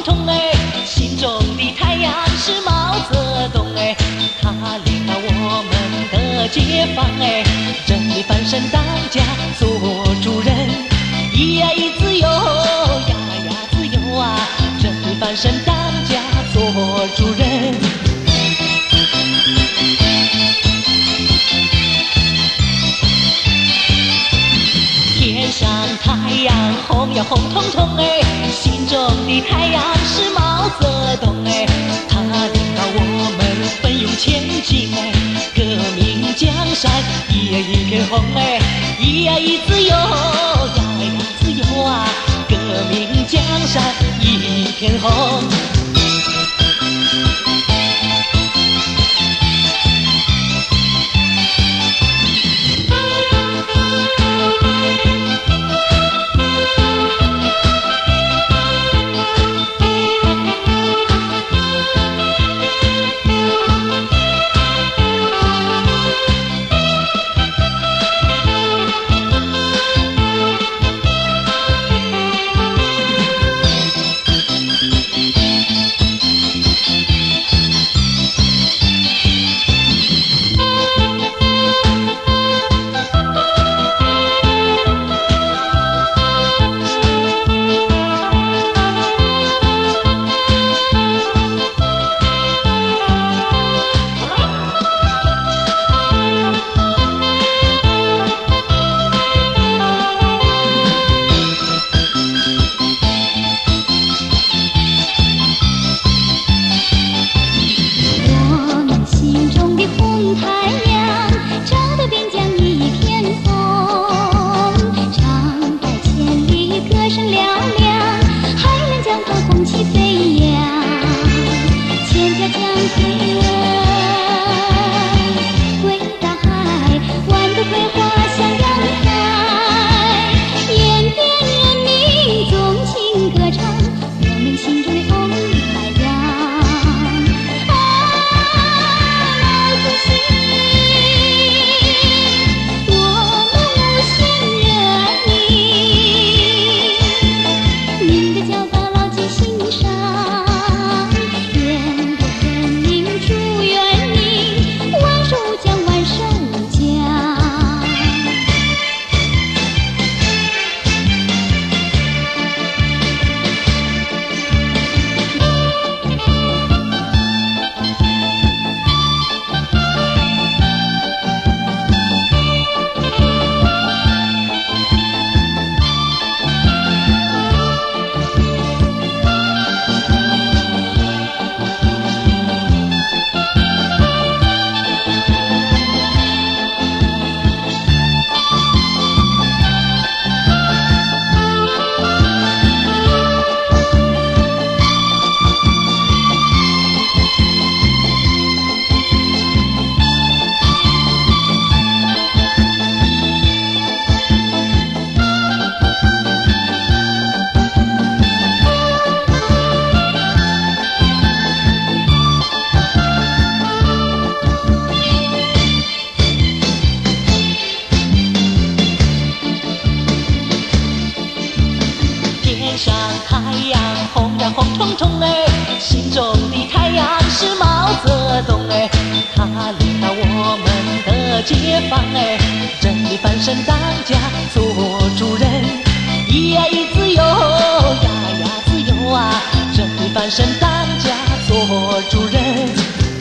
冲哎，心中的太阳是毛泽东哎，他领导我们的解放哎，真理翻身当家做主人，咿呀咿自由呀呀自由啊，真理翻身当家做主人。天上太阳红呀红彤彤哎，心中的太阳是毛泽东哎，他领导我们奋勇前进哎，革命江山一呀一片红哎，咿呀咿自由呀呀自由啊，革命江山一片红。上太阳红呀红彤彤哎，心中的太阳是毛泽东哎，他领导我们的解放哎，真理翻身当家做主人，咿呀咿自由呀呀自由啊，真理翻身当家做主人。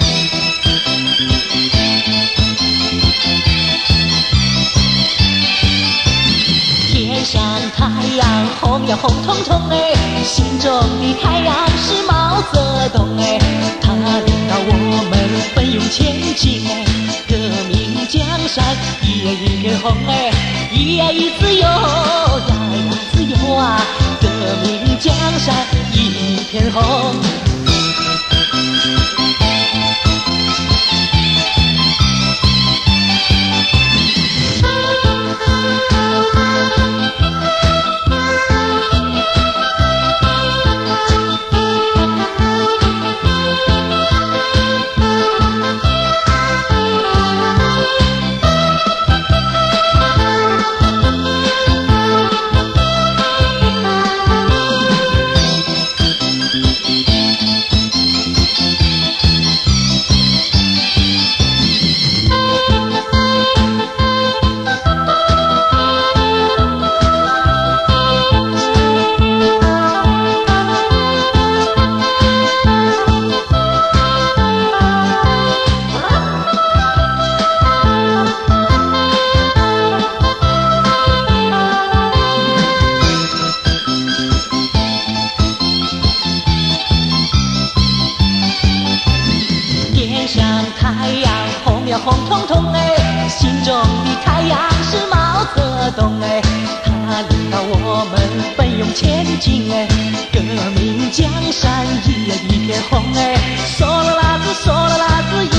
天上太阳红呀红彤彤哎，心中的太阳是毛泽东哎，他领导我们奋勇前进哎，革命江山一呀一片红哎，咿呀咿自由呀呀自由啊，革命江山一片红。 阳红呀红彤彤哎，心中的太阳是毛泽东哎，他领导我们奋勇前进哎，革命江山一片红哎，嗦啦啦子嗦啦啦子。